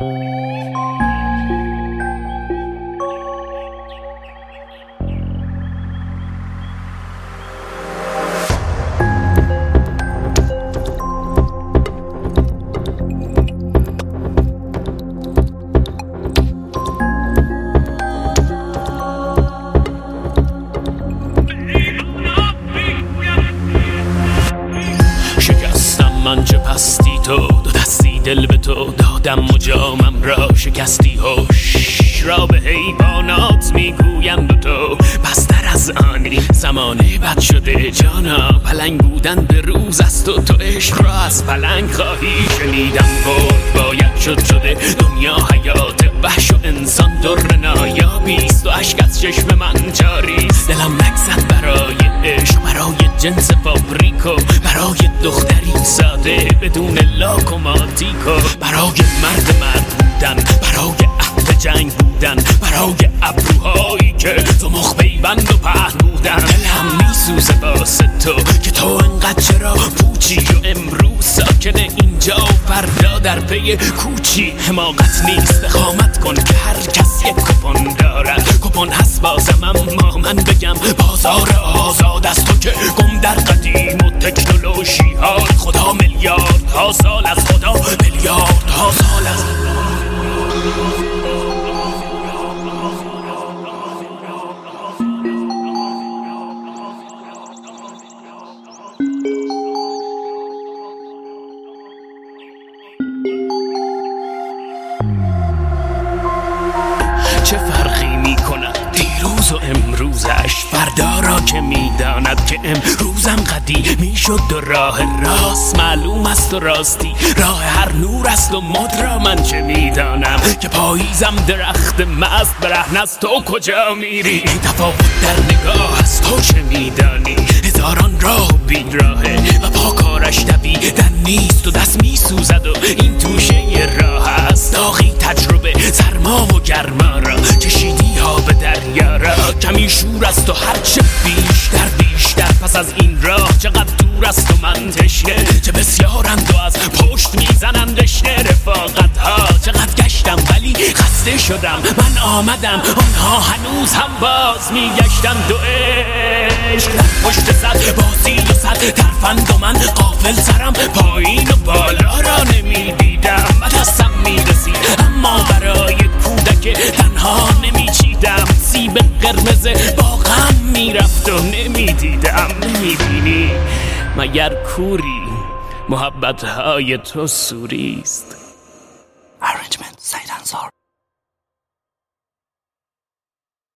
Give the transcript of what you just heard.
من چه پستی تو دو دستی دل به تو دادم و جامم را شکستی هوش را به حیوانات میگویم به تو پستر از آنی زمانه بد شده جانا پلنگ بودن به روز است و تو عشق را از پلنگ خواهی شنیدم بود باید شده دنیا حیات وحش و انسان در نایابیست و اشک از چشم من جاریست دلم نگزد برای عشق برای جنس فابریکو برای دختری ساده بدون لاک و ماتیکو برای مرد بودن برای اهل جنگ بودن برای ابروهایی که تو مخ پیوند و پهن بودن دلم میسوزه واسه تو که تو انقدر چرا پوچی و امروز ساکن اینجا و فردا در پی کوچی حماقت نیست اقامت کن که هر کس یک کپون دارد کپون هست بازم اما من بگم بازار آزاد است تو که گم در قدیم و تکنولوژی ها خدا میلیارد ها سال از خدا میلیارد ها سال از چه فرقی میکند دیروز و امروزش فردا را که میداند که امروزم قدیمی شد و راه راست معلوم است و راستی راه هر نور است و مد را من چه میدانم که پاییزم درخت مست برهنه است تو کجا میری تفاوت در نگاه است تو چه میدانی هزاران راه و بین راهه و پا کارش دویدن نیست و دست میسوزد و این توشه راه است داغی تجربه سرما و گرما را کشیدی ها به دریا را کمی شور است و هرچه بیشتر پس از این راه چقدر دور است و من تشنه چه بسیارند و از پشت میزنند رشته رفاقت ها چقدر گشتم ولی خسته شدم من آمدم آنها هنوز هم باز میگشتند و عشق در پشت سر بازی و سر ترفند و من غافل سرم پایین و بالا را نمیدیدم و دستم میرسید اما برای کودک تنها نمیچیدم سیب قرمز باغم میرفت و نمیدیدم نمیبینی مگر کوری محبت های تو سوریست.